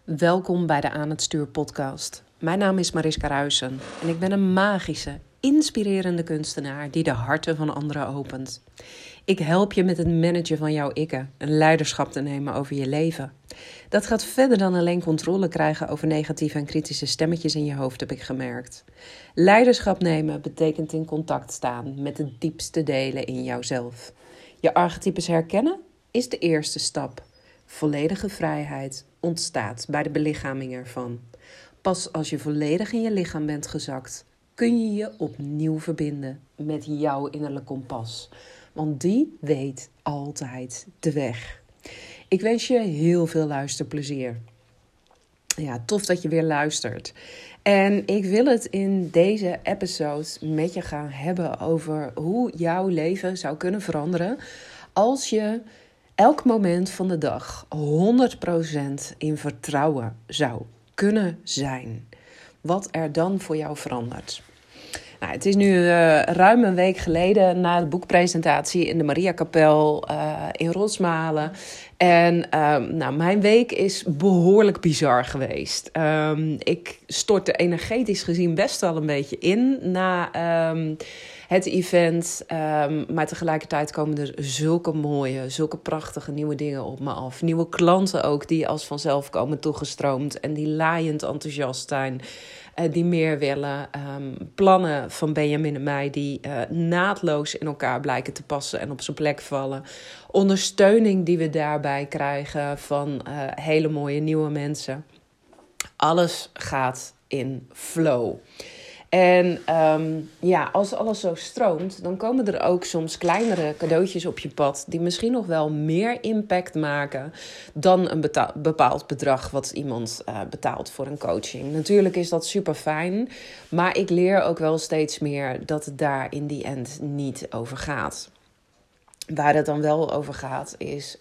Welkom bij de Aan het Stuur podcast. Mijn naam is Mariska Ruijsen en ik ben een magische, inspirerende kunstenaar die de harten van anderen opent. Ik help je met het managen van jouw ikken en leiderschap te nemen over je leven. Dat gaat verder dan alleen controle krijgen over negatieve en kritische stemmetjes in je hoofd, heb ik gemerkt. Leiderschap nemen betekent in contact staan met de diepste delen in jouzelf. Je archetypes herkennen is de eerste stap. Volledige vrijheid ontstaat bij de belichaming ervan. Pas als je volledig in je lichaam bent gezakt, kun je je opnieuw verbinden met jouw innerlijke kompas. Want die weet altijd de weg. Ik wens je heel veel luisterplezier. Ja, tof dat je weer luistert. En ik wil het in deze episode met je gaan hebben over hoe jouw leven zou kunnen veranderen als je elk moment van de dag 100% in vertrouwen zou kunnen zijn. Wat er dan voor jou verandert. Nou, het is nu ruim een week geleden na de boekpresentatie in de Mariakapel in Rosmalen. En mijn week is behoorlijk bizar geweest. Ik stortte energetisch gezien best wel een beetje in na het event. Maar tegelijkertijd komen er zulke mooie, zulke prachtige nieuwe dingen op me af. Nieuwe klanten ook die als vanzelf komen toegestroomd en die laaiend enthousiast zijn. Die meer willen. Plannen van Benjamin en mij die naadloos in elkaar blijken te passen en op zijn plek vallen. Ondersteuning die we daarbij krijgen van hele mooie nieuwe mensen. Alles gaat in flow. En als alles zo stroomt, dan komen er ook soms kleinere cadeautjes op je pad die misschien nog wel meer impact maken dan een bepaald bedrag wat iemand betaalt voor een coaching. Natuurlijk is dat super fijn, maar ik leer ook wel steeds meer dat het daar in die end niet over gaat. Waar het dan wel over gaat is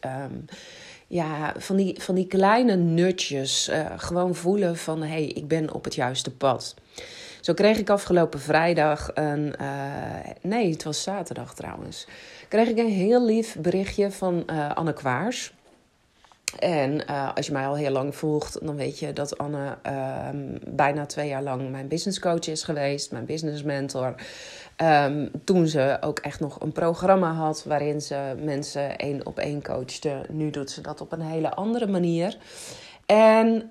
van die kleine nudges, gewoon voelen van hey, ik ben op het juiste pad. Zo kreeg ik afgelopen vrijdag het was zaterdag trouwens. Kreeg ik een heel lief berichtje van Anne Kwaars. En als je mij al heel lang volgt, dan weet je dat Anne bijna 2 jaar lang mijn business coach is geweest. Mijn business mentor. Toen ze ook echt nog een programma had waarin ze mensen 1-op-1 coachte. Nu doet ze dat op een hele andere manier. En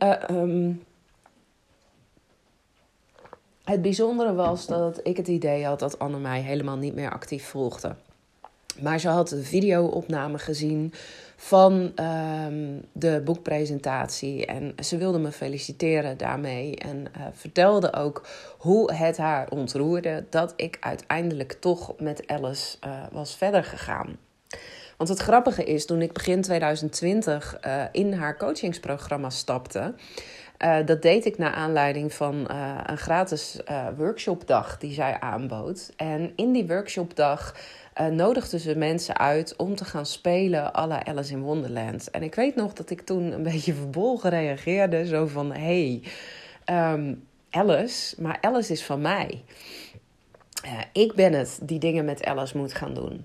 het bijzondere was dat ik het idee had dat Anne mij helemaal niet meer actief volgde. Maar ze had een video-opname gezien van de boekpresentatie. En ze wilde me feliciteren daarmee. En vertelde ook hoe het haar ontroerde dat ik uiteindelijk toch met Alice was verder gegaan. Want het grappige is, toen ik begin 2020 in haar coachingsprogramma stapte. Dat deed ik naar aanleiding van een gratis workshopdag die zij aanbood. En in die workshopdag nodigden ze mensen uit om te gaan spelen à la Alice in Wonderland. En ik weet nog dat ik toen een beetje verbolgen reageerde. Zo van, Alice, maar Alice is van mij. Ik ben het die dingen met Alice moet gaan doen.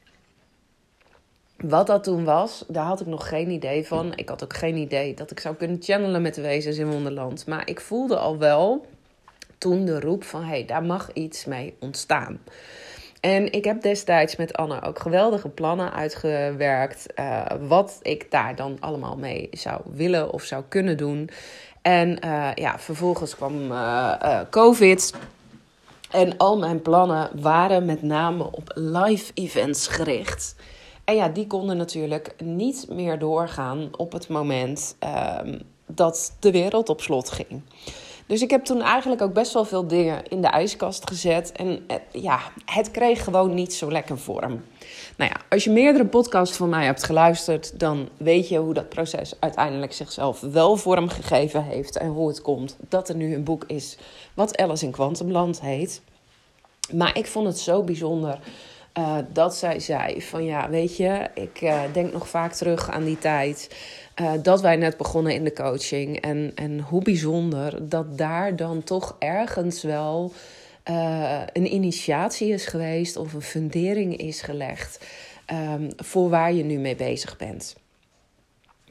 Wat dat toen was, daar had ik nog geen idee van. Ik had ook geen idee dat ik zou kunnen channelen met de wezens in Wonderland. Maar ik voelde al wel toen de roep van, daar mag iets mee ontstaan. En ik heb destijds met Anne ook geweldige plannen uitgewerkt. Wat ik daar dan allemaal mee zou willen of zou kunnen doen. En vervolgens kwam COVID. En al mijn plannen waren met name op live events gericht. En die konden natuurlijk niet meer doorgaan op het moment dat de wereld op slot ging. Dus ik heb toen eigenlijk ook best wel veel dingen in de ijskast gezet. En het kreeg gewoon niet zo lekker vorm. Nou ja, als je meerdere podcasts van mij hebt geluisterd, dan weet je hoe dat proces uiteindelijk zichzelf wel vorm gegeven heeft. En hoe het komt dat er nu een boek is wat Alice in Quantumland heet. Maar ik vond het zo bijzonder dat zij zei van weet je, ik denk nog vaak terug aan die tijd dat wij net begonnen in de coaching. En hoe bijzonder dat daar dan toch ergens wel een initiatie is geweest of een fundering is gelegd voor waar je nu mee bezig bent.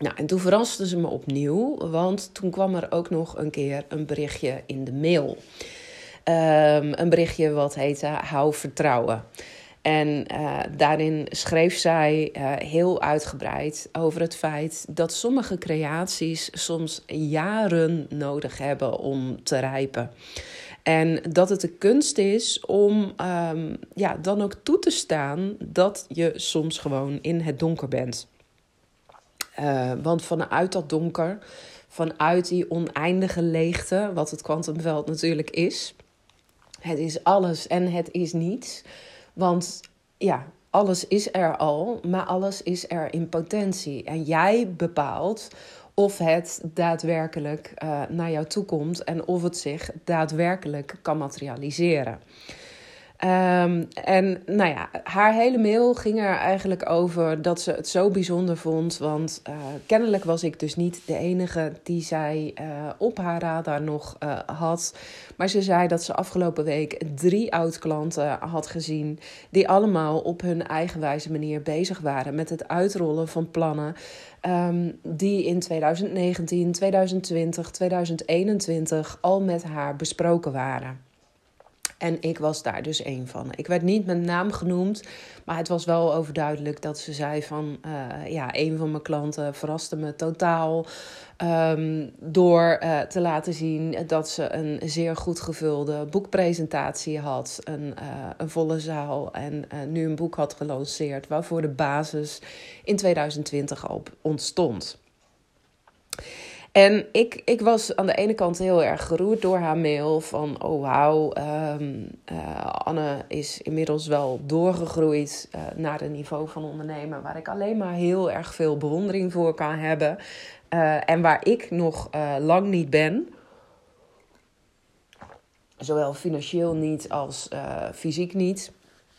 Nou, en toen verraste ze me opnieuw, want toen kwam er ook nog een keer een berichtje in de mail. Een berichtje wat heette Hou Vertrouwen. En daarin schreef zij heel uitgebreid over het feit dat sommige creaties soms jaren nodig hebben om te rijpen. En dat het de kunst is om dan ook toe te staan dat je soms gewoon in het donker bent. Want vanuit dat donker, vanuit die oneindige leegte, wat het kwantumveld natuurlijk is. Het is alles en het is niets. Want ja, alles is er al, maar alles is er in potentie. En jij bepaalt of het daadwerkelijk naar jou toe komt en of het zich daadwerkelijk kan materialiseren. En nou ja, haar hele mail ging er eigenlijk over dat ze het zo bijzonder vond. Want kennelijk was ik dus niet de enige die zij op haar radar nog had. Maar ze zei dat ze afgelopen week 3 oud-klanten had gezien die allemaal op hun eigenwijze manier bezig waren met het uitrollen van plannen die in 2019, 2020, 2021 al met haar besproken waren. En ik was daar dus één van. Ik werd niet met naam genoemd, maar het was wel overduidelijk dat ze zei van... een van mijn klanten verraste me totaal door te laten zien dat ze een zeer goed gevulde boekpresentatie had. Een volle zaal en nu een boek had gelanceerd waarvoor de basis in 2020 al ontstond. En ik was aan de ene kant heel erg geroerd door haar mail van... oh wauw, Anne is inmiddels wel doorgegroeid naar een niveau van ondernemer... waar ik alleen maar heel erg veel bewondering voor kan hebben. En waar ik nog lang niet ben. Zowel financieel niet als fysiek niet.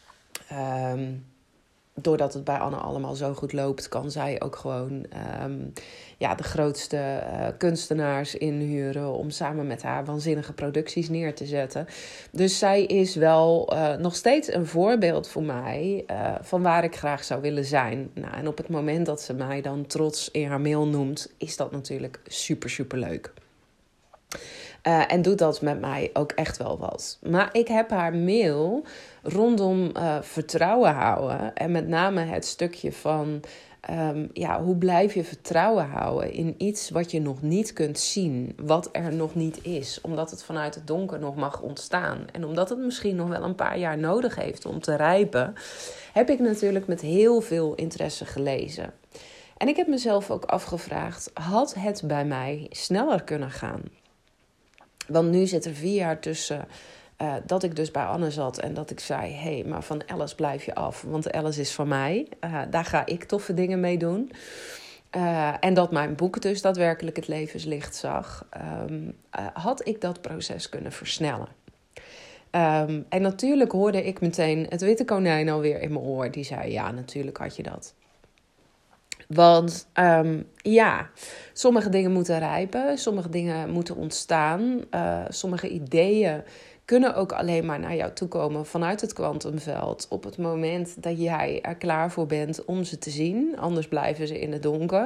Doordat het bij Anne allemaal zo goed loopt, kan zij ook gewoon de grootste kunstenaars inhuren om samen met haar waanzinnige producties neer te zetten. Dus zij is wel nog steeds een voorbeeld voor mij van waar ik graag zou willen zijn. Nou, en op het moment dat ze mij dan trots in haar mail noemt, is dat natuurlijk super, super leuk. En doet dat met mij ook echt wel wat. Maar ik heb haar mail rondom vertrouwen houden. En met name het stukje van... hoe blijf je vertrouwen houden in iets wat je nog niet kunt zien. Wat er nog niet is. Omdat het vanuit het donker nog mag ontstaan. En omdat het misschien nog wel een paar jaar nodig heeft om te rijpen... heb ik natuurlijk met heel veel interesse gelezen. En ik heb mezelf ook afgevraagd... had het bij mij sneller kunnen gaan? Want nu zit er 4 jaar tussen dat ik dus bij Anne zat en dat ik zei... hé, maar van Alice blijf je af, want Alice is van mij. Daar ga ik toffe dingen mee doen. En dat mijn boek dus daadwerkelijk het levenslicht zag... had ik dat proces kunnen versnellen. En natuurlijk hoorde ik meteen het witte konijn alweer in mijn oor. Die zei, ja, natuurlijk had je dat. Want sommige dingen moeten rijpen, sommige dingen moeten ontstaan. Sommige ideeën kunnen ook alleen maar naar jou toe komen vanuit het kwantumveld. Op het moment dat jij er klaar voor bent om ze te zien, anders blijven ze in het donker.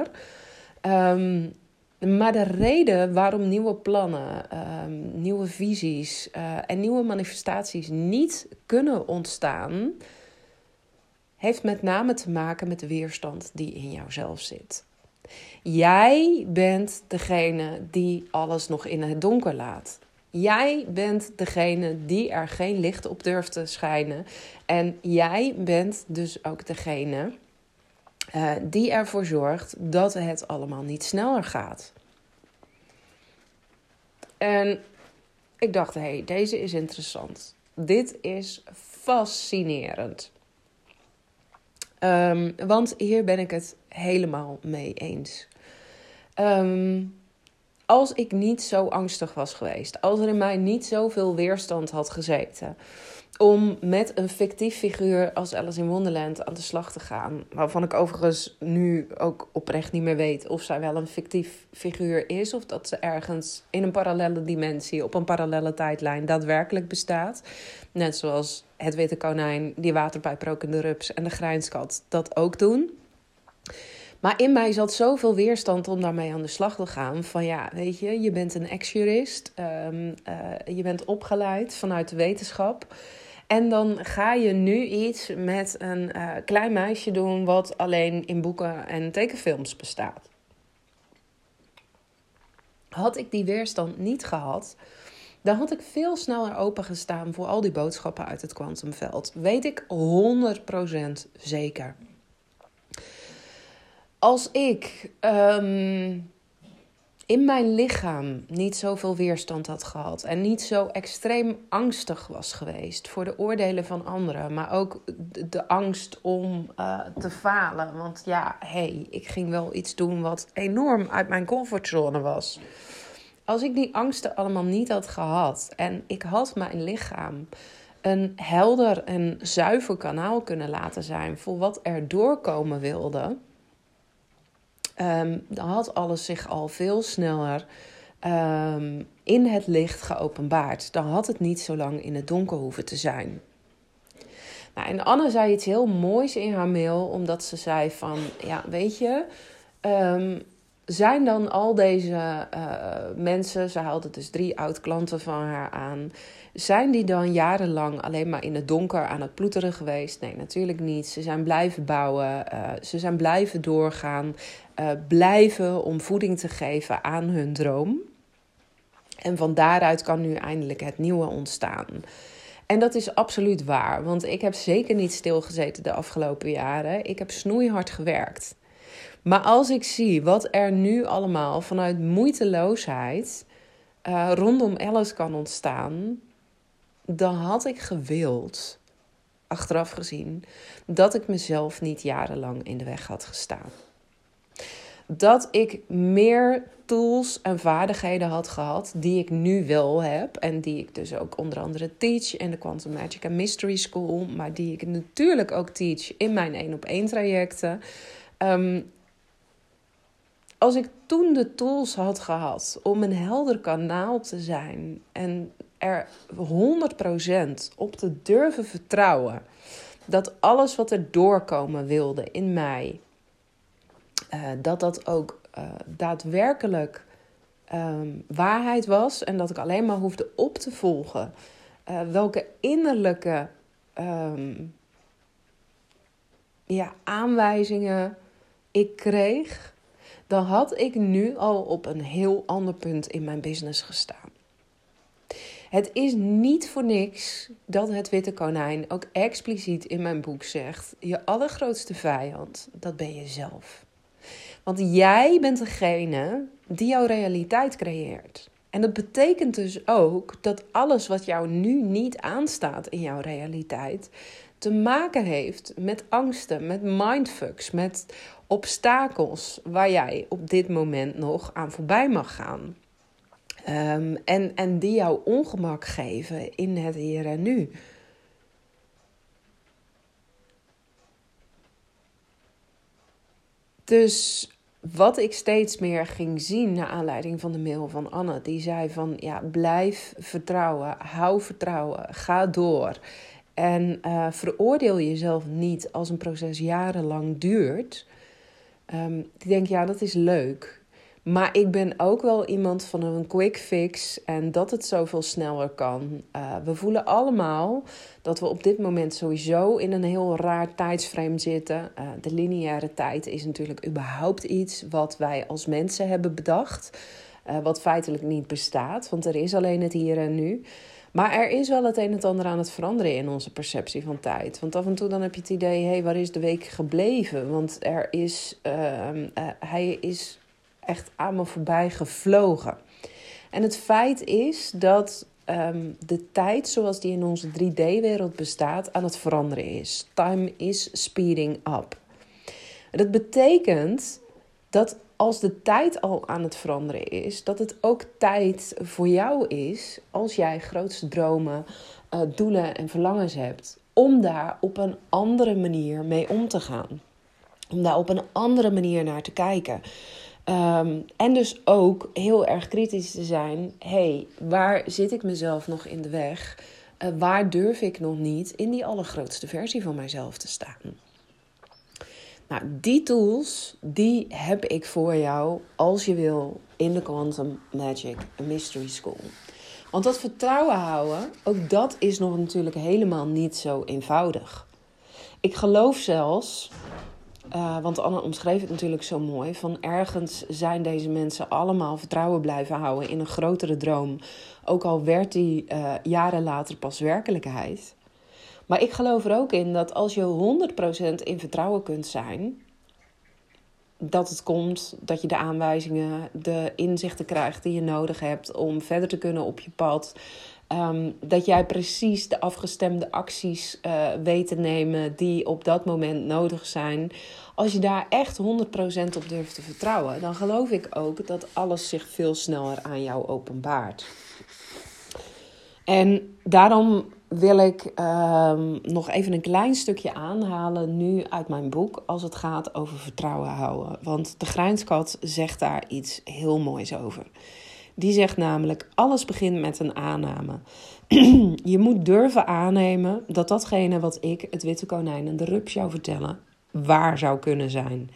Maar de reden waarom nieuwe plannen, nieuwe visies en nieuwe manifestaties niet kunnen ontstaan... heeft met name te maken met de weerstand die in jouzelf zit. Jij bent degene die alles nog in het donker laat. Jij bent degene die er geen licht op durft te schijnen. En jij bent dus ook degene die ervoor zorgt dat het allemaal niet sneller gaat. En ik dacht, deze is interessant. Dit is fascinerend. Want hier ben ik het helemaal mee eens. Als ik niet zo angstig was geweest, als er in mij niet zoveel weerstand had gezeten om met een fictief figuur als Alice in Wonderland aan de slag te gaan, waarvan ik overigens nu ook oprecht niet meer weet of zij wel een fictief figuur is of dat ze ergens in een parallelle dimensie, op een parallelle tijdlijn daadwerkelijk bestaat. Net zoals het witte konijn, die waterpijprokende rups en de grijnskat dat ook doen. Maar in mij zat zoveel weerstand om daarmee aan de slag te gaan. Van ja, weet je, je bent een ex-jurist. Je bent opgeleid vanuit de wetenschap. En dan ga je nu iets met een klein meisje doen wat alleen in boeken en tekenfilms bestaat. Had ik die weerstand niet gehad, dan had ik veel sneller opengestaan voor al die boodschappen uit het kwantumveld. Weet ik 100% zeker. Als ik in mijn lichaam niet zoveel weerstand had gehad en niet zo extreem angstig was geweest voor de oordelen van anderen, maar ook de angst om te falen. Want ja, ik ging wel iets doen wat enorm uit mijn comfortzone was. Als ik die angsten allemaal niet had gehad en ik had mijn lichaam een helder en zuiver kanaal kunnen laten zijn voor wat er doorkomen wilde, dan had alles zich al veel sneller in het licht geopenbaard. Dan had het niet zo lang in het donker hoeven te zijn. Nou, en Anne zei iets heel moois in haar mail, omdat ze zei van, ja, weet je, zijn dan al deze mensen, ze haalde dus 3 oud-klanten van haar aan, zijn die dan jarenlang alleen maar in het donker aan het ploeteren geweest? Nee, natuurlijk niet. Ze zijn blijven bouwen, ze zijn blijven doorgaan, blijven om voeding te geven aan hun droom. En van daaruit kan nu eindelijk het nieuwe ontstaan. En dat is absoluut waar, want ik heb zeker niet stilgezeten de afgelopen jaren. Ik heb snoeihard gewerkt. Maar als ik zie wat er nu allemaal vanuit moeiteloosheid rondom Alice kan ontstaan, dan had ik gewild, achteraf gezien, dat ik mezelf niet jarenlang in de weg had gestaan. Dat ik meer tools en vaardigheden had gehad die ik nu wel heb. En die ik dus ook onder andere teach in de Quantum Magic and Mystery School. Maar die ik natuurlijk ook teach in mijn 1-op-1 trajecten. Als ik toen de tools had gehad om een helder kanaal te zijn en er 100% op te durven vertrouwen dat alles wat er doorkomen wilde in mij, dat ook daadwerkelijk waarheid was en dat ik alleen maar hoefde op te volgen welke innerlijke aanwijzingen ik kreeg, dan had ik nu al op een heel ander punt in mijn business gestaan. Het is niet voor niks dat het witte konijn ook expliciet in mijn boek zegt: je allergrootste vijand, dat ben jezelf. Want jij bent degene die jouw realiteit creëert. En dat betekent dus ook dat alles wat jou nu niet aanstaat in jouw realiteit te maken heeft met angsten, met mindfucks, met obstakels waar jij op dit moment nog aan voorbij mag gaan. En die jou ongemak geven in het hier en nu. Dus wat ik steeds meer ging zien naar aanleiding van de mail van Anne, die zei van ja, blijf vertrouwen, hou vertrouwen, ga door. En veroordeel jezelf niet als een proces jarenlang duurt. Ik denk, ja, dat is leuk. Maar ik ben ook wel iemand van een quick fix en dat het zoveel sneller kan. We voelen allemaal dat we op dit moment sowieso in een heel raar tijdsframe zitten. De lineaire tijd is natuurlijk überhaupt iets wat wij als mensen hebben bedacht. Wat feitelijk niet bestaat, want er is alleen het hier en nu. Maar er is wel het een en het ander aan het veranderen in onze perceptie van tijd. Want af en toe dan heb je het idee, waar is de week gebleven? Want hij is echt aan me voorbij gevlogen. En het feit is dat de tijd zoals die in onze 3D-wereld bestaat aan het veranderen is. Time is speeding up. Dat betekent dat als de tijd al aan het veranderen is, dat het ook tijd voor jou is, als jij grootste dromen, doelen en verlangens hebt, om daar op een andere manier mee om te gaan. Om daar op een andere manier naar te kijken. En dus ook heel erg kritisch te zijn. Waar zit ik mezelf nog in de weg? Waar durf ik nog niet in die allergrootste versie van mijzelf te staan? Nou, die tools, die heb ik voor jou als je wil in de Quantum Magic Mystery School. Want dat vertrouwen houden, ook dat is nog natuurlijk helemaal niet zo eenvoudig. Ik geloof zelfs, want Anne omschreef het natuurlijk zo mooi, van ergens zijn deze mensen allemaal vertrouwen blijven houden in een grotere droom. Ook al werd die jaren later pas werkelijkheid. Maar ik geloof er ook in dat als je 100% in vertrouwen kunt zijn, dat het komt, dat je de aanwijzingen, de inzichten krijgt die je nodig hebt om verder te kunnen op je pad. Dat jij precies de afgestemde acties weet te nemen die op dat moment nodig zijn. Als je daar echt 100% op durft te vertrouwen, dan geloof ik ook dat alles zich veel sneller aan jou openbaart. En daarom wil ik nog even een klein stukje aanhalen nu uit mijn boek als het gaat over vertrouwen houden. Want de Grijnskat zegt daar iets heel moois over. Die zegt namelijk, alles begint met een aanname. Je moet durven aannemen dat datgene wat ik, het witte konijn en de rups jou vertellen, waar zou kunnen zijn.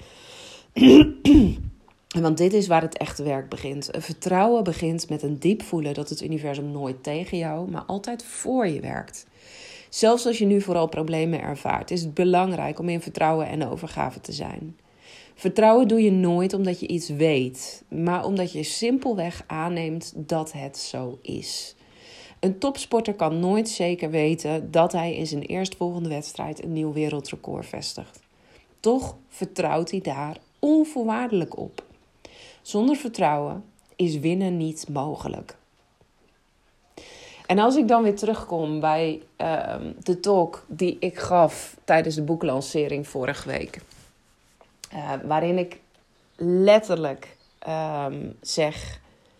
Want dit is waar het echte werk begint. Vertrouwen begint met een diep voelen dat het universum nooit tegen jou, maar altijd voor je werkt. Zelfs als je nu vooral problemen ervaart, is het belangrijk om in vertrouwen en overgave te zijn. Vertrouwen doe je nooit omdat je iets weet, maar omdat je simpelweg aanneemt dat het zo is. Een topsporter kan nooit zeker weten dat hij in zijn eerstvolgende wedstrijd een nieuw wereldrecord vestigt. Toch vertrouwt hij daar onvoorwaardelijk op. Zonder vertrouwen is winnen niet mogelijk. En als ik dan weer terugkom bij de talk die ik gaf tijdens de boeklancering vorige week. Waarin ik letterlijk zeg,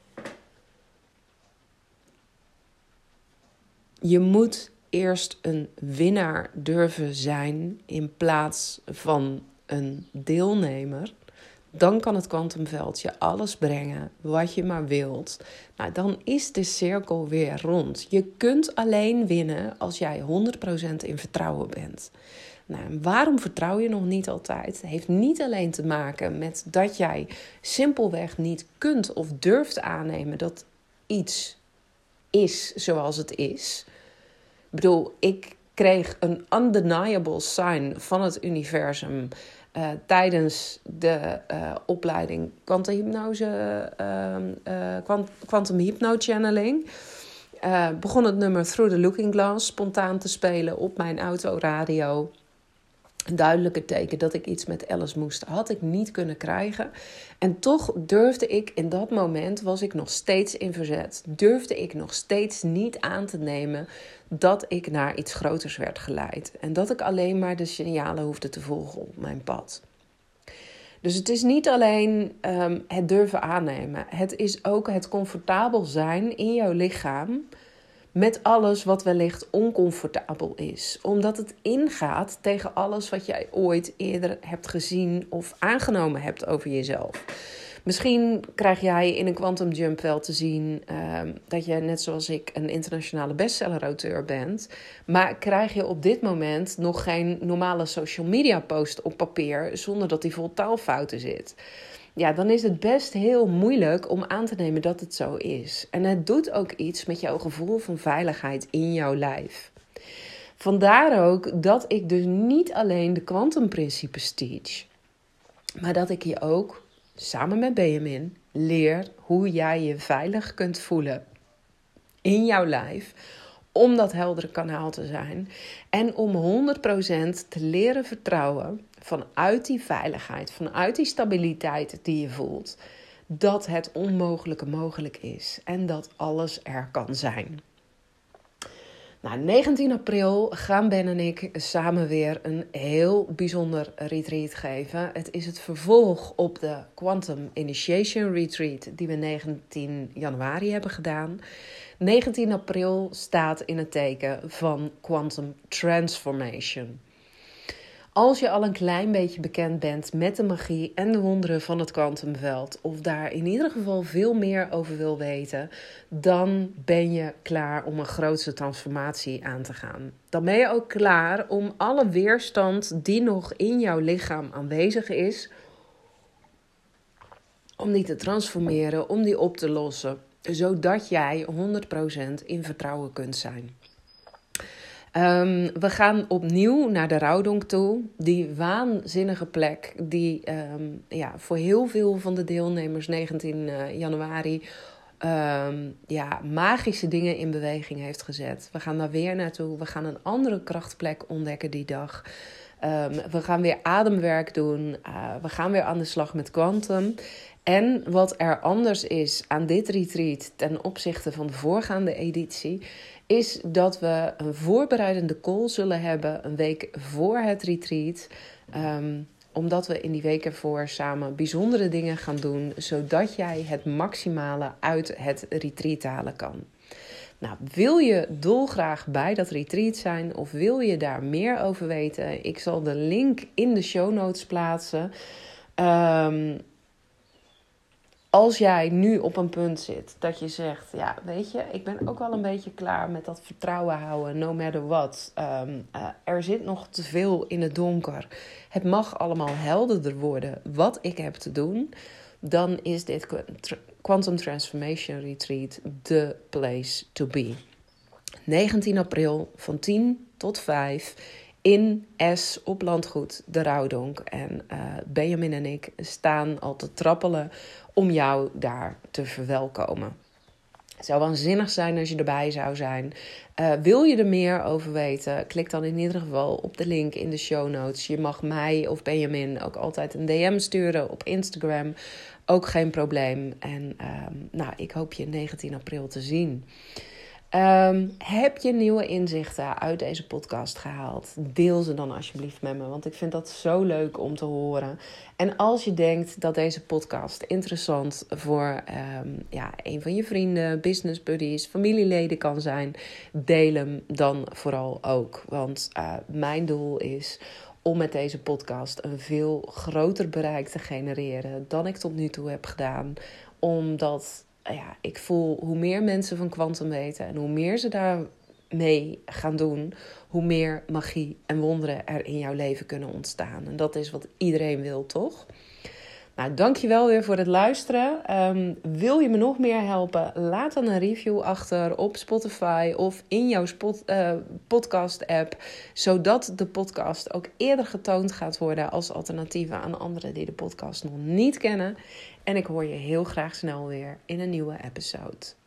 je moet eerst een winnaar durven zijn in plaats van een deelnemer. Dan kan het kwantumveld je alles brengen wat je maar wilt. Nou, dan is de cirkel weer rond. Je kunt alleen winnen als jij 100% in vertrouwen bent. Nou, waarom vertrouw je nog niet altijd? Het heeft niet alleen te maken met dat jij simpelweg niet kunt of durft aannemen dat iets is zoals het is. Ik bedoel, ik kreeg een undeniable sign van het universum tijdens de opleiding Quantum Hypno Channeling. Begon het nummer Through the Looking Glass spontaan te spelen op mijn autoradio. Een duidelijke teken dat ik iets met Alice moest, had ik niet kunnen krijgen. En toch durfde ik in dat moment, was ik nog steeds in verzet. Durfde ik nog steeds niet aan te nemen dat ik naar iets groters werd geleid. En dat ik alleen maar de signalen hoefde te volgen op mijn pad. Dus het is niet alleen het durven aannemen. Het is ook het comfortabel zijn in jouw lichaam met alles wat wellicht oncomfortabel is. Omdat het ingaat tegen alles wat jij ooit eerder hebt gezien of aangenomen hebt over jezelf. Misschien krijg jij in een Quantum Jump wel te zien dat je net zoals ik een internationale bestseller-auteur bent. Maar krijg je op dit moment nog geen normale social media post op papier zonder dat die vol taalfouten zit. Ja, dan is het best heel moeilijk om aan te nemen dat het zo is. En het doet ook iets met jouw gevoel van veiligheid in jouw lijf. Vandaar ook dat ik dus niet alleen de kwantumprincipes teach, maar dat ik je ook samen met Benjamin leer hoe jij je veilig kunt voelen in jouw lijf, om dat heldere kanaal te zijn en om 100% te leren vertrouwen vanuit die veiligheid, vanuit die stabiliteit die je voelt, dat het onmogelijke mogelijk is en dat alles er kan zijn. Nou, 19 april gaan Ben en ik samen weer een heel bijzonder retreat geven. Het is het vervolg op de Quantum Initiation Retreat die we 19 januari hebben gedaan. 19 april staat in het teken van Quantum Transformation. Als je al een klein beetje bekend bent met de magie en de wonderen van het kwantumveld, of daar in ieder geval veel meer over wil weten, dan ben je klaar om een grootste transformatie aan te gaan. Dan ben je ook klaar om alle weerstand die nog in jouw lichaam aanwezig is, om die te transformeren, om die op te lossen, zodat jij 100% in vertrouwen kunt zijn. We gaan opnieuw naar de Rouwdonk toe. Die waanzinnige plek die voor heel veel van de deelnemers 19 januari magische dingen in beweging heeft gezet. We gaan daar weer naartoe. We gaan een andere krachtplek ontdekken die dag. We gaan weer ademwerk doen. We gaan weer aan de slag met quantum. En wat er anders is aan dit retreat ten opzichte van de voorgaande editie, is dat we een voorbereidende call zullen hebben een week voor het retreat. Omdat we in die week ervoor samen bijzondere dingen gaan doen, zodat jij het maximale uit het retreat halen kan. Nou, wil je dolgraag bij dat retreat zijn of wil je daar meer over weten? Ik zal de link in de show notes plaatsen. Als jij nu op een punt zit dat je zegt, ja, weet je, ik ben ook wel een beetje klaar met dat vertrouwen houden, no matter what. Er zit nog te veel in het donker. Het mag allemaal helderder worden wat ik heb te doen. Dan is dit Quantum Transformation Retreat the place to be. 19 april van 10 tot 5 in S op Landgoed de Rouwdonk. En Benjamin en ik staan al te trappelen om jou daar te verwelkomen. Het zou waanzinnig zijn als je erbij zou zijn. Wil je er meer over weten? Klik dan in ieder geval op de link in de show notes. Je mag mij of Benjamin ook altijd een DM sturen op Instagram. Ook geen probleem. En ik hoop je 19 april te zien. Heb je nieuwe inzichten uit deze podcast gehaald? Deel ze dan alsjeblieft met me, want ik vind dat zo leuk om te horen. En als je denkt dat deze podcast interessant voor een van je vrienden, business buddies, familieleden kan zijn, deel hem dan vooral ook. Want mijn doel is om met deze podcast een veel groter bereik te genereren dan ik tot nu toe heb gedaan. Omdat ik voel hoe meer mensen van quantum weten en hoe meer ze daarmee gaan doen, hoe meer magie en wonderen er in jouw leven kunnen ontstaan. En dat is wat iedereen wil, toch? Nou, dankjewel weer voor het luisteren. Wil je me nog meer helpen? Laat dan een review achter op Spotify of in jouw podcast-app, zodat de podcast ook eerder getoond gaat worden als alternatieven aan anderen die de podcast nog niet kennen. En ik hoor je heel graag snel weer in een nieuwe episode.